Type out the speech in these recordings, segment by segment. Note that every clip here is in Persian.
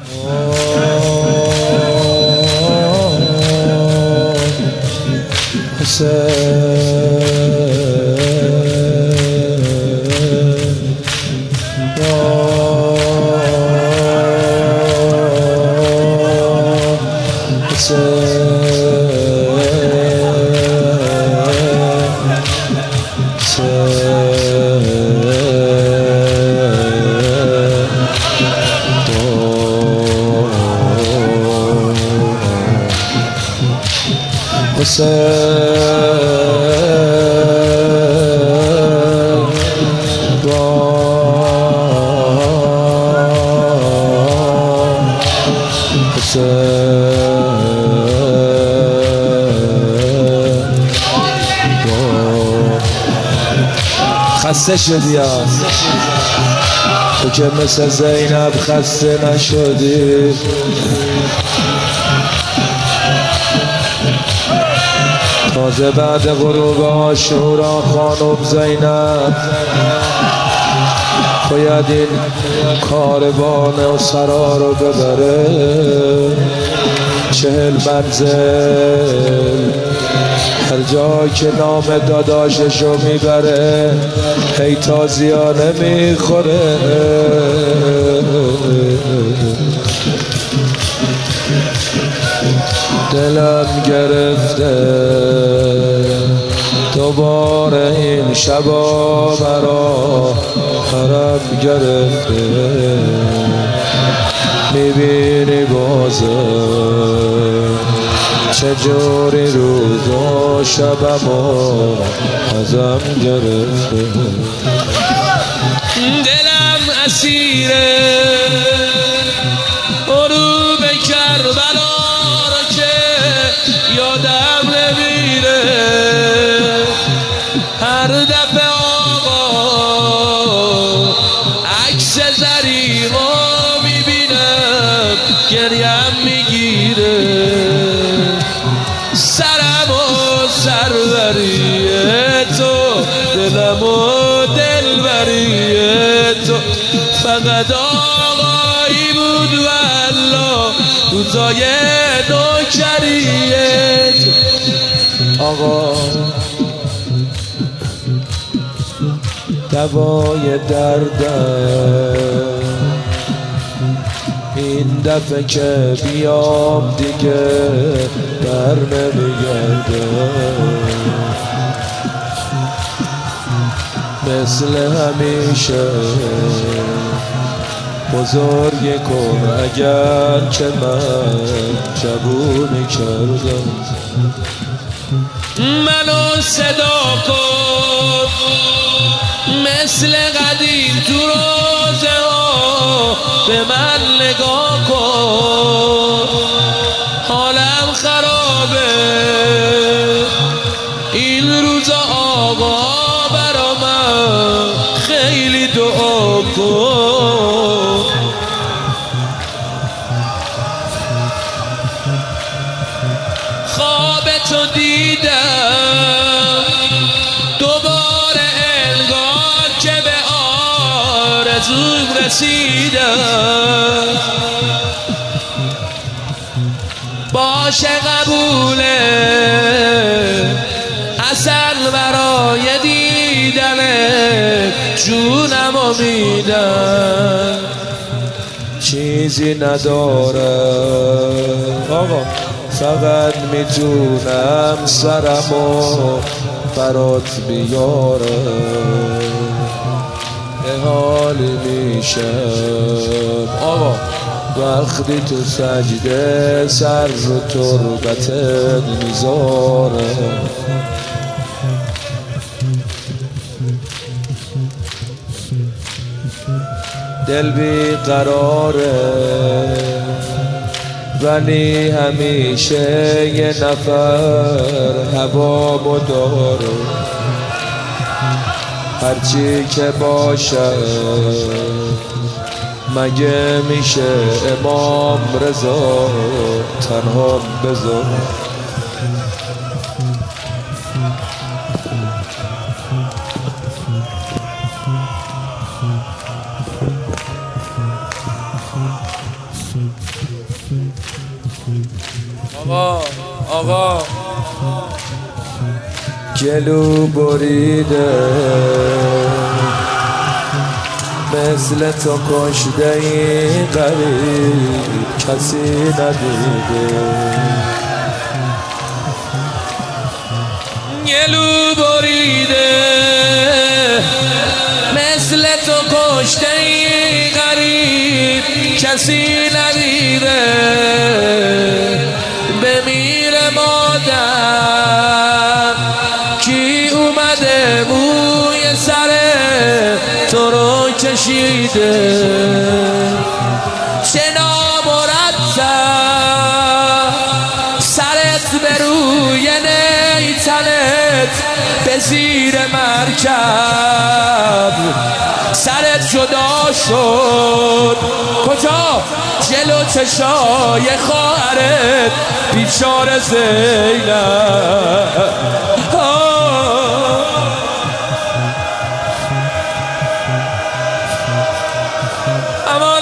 خسته شدی یا تو که مثل زینب خسته نشدی. تازه بعد غروب عاشورا خانم زینب باید این کاروان و سرا رو ببره 40 منزل، هر جا که نام داداششو میبره هی تازیانه میخوره. دلم گرفته دوباره این شبا برا حرم گرفته. میبینی بازه چجوری روز و شبمو ازم گرفته. دلم اسیره غروب کربلا رو که یادم نمیره. هر دفعه آقا عکس زریقو میبینم گریم میگیره. سرم و سروریه تو، دلم و دلبریه تو. فقط آقایی بود والله روزای نوکریه تو. آقا دوای دردم این دفعه که بیام دیگه بر نمیگرده. مثل همیشه بزرگی کن اگر که من جوونی کردم. منو صدا کن مثل قدیم تو روزه ها به من نگاه کن. حالم خرابه این روزا آقا برا من خیلی دعا کن. خوابتو دیدم دوباره انگار که به آرزوم رسیدم. باشه قبوله اصل برای دیدن جونمو میدم. چیزی ندارم آقا، فقط میتونم سرمو برات بیارم. یه حالی میشم آقا وقتی تو سجده سر رو تربتت میذارم. دل بی قراره ولی همیشه یه نفر هوامو داره. هرچی که باشه مگه میشه امام رضا تنها بذار. آقا گلو بریده مثل تو کشته این غریب کسی ندیده گلو بریده مثل تو کشته این غریب کسی ندیده بمیره مادر کی اومده موی سر تو رو کشیده چه نامرتب سرت به روی نیتنت به زیر مرکب سرت جدا شد کجا جلو چشای خواهرت بیچاره زینب امان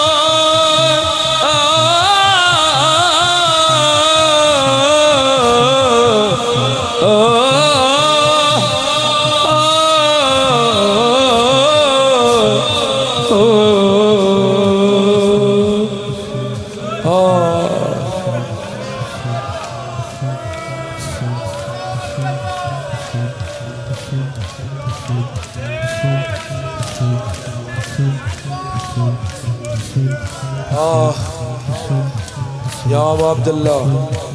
یا ابا عبدالله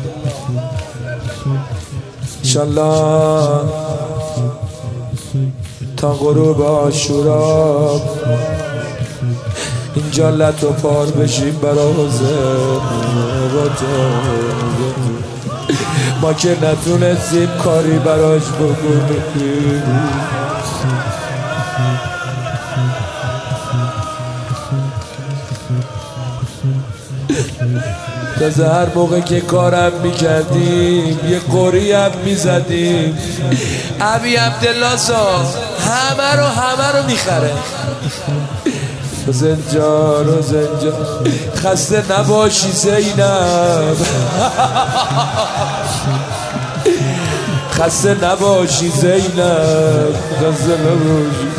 انشالله تا غروب عاشورا اینجا لط و پار بشیم برازه ما که نتونستیم کاری براش بکنیم تازه هر موقع که کارم میکردیم یه قوری هم میزدیم ابی عبدالله صاحب همه رو میخره زنجان خسته نباشی زینب خسته نباشی زینب خسته نباشی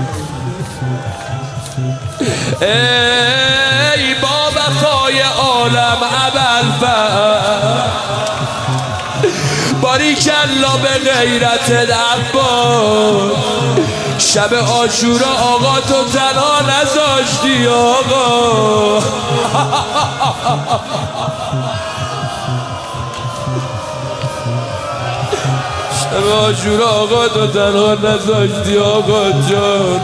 ای با وفای عالم ابوالفضل باریکلا به غیرت عباس شب عاشورا آقا تو تنها نذاشتی آقا شب عاشورا آقا تو تنها نذاشتی آقا جان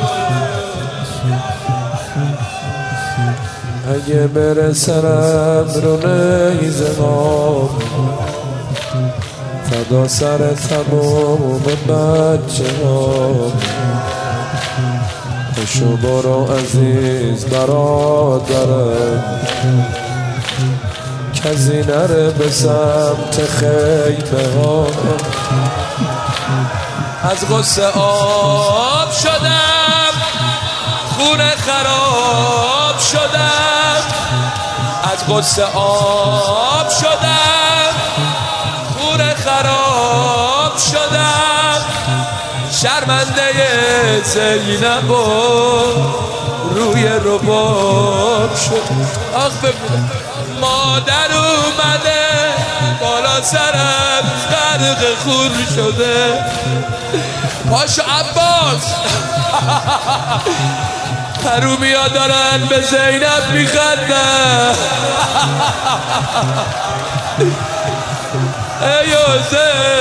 اگه بره سرم رو نیزه ما فدا سر تمام بچه ها خوشو برو عزیز برادرم کسی نره به سمت خیمه ها از غصه آب شدم خونه خراب شدم از غصه آب شدم خونه خراب شدم شرمنده زینب و روی رباب شد آخ بگو مادر اومده بالا سرم غرق خون شده پاشو عباس حرومیا دارن به زینب میخندن ای حسین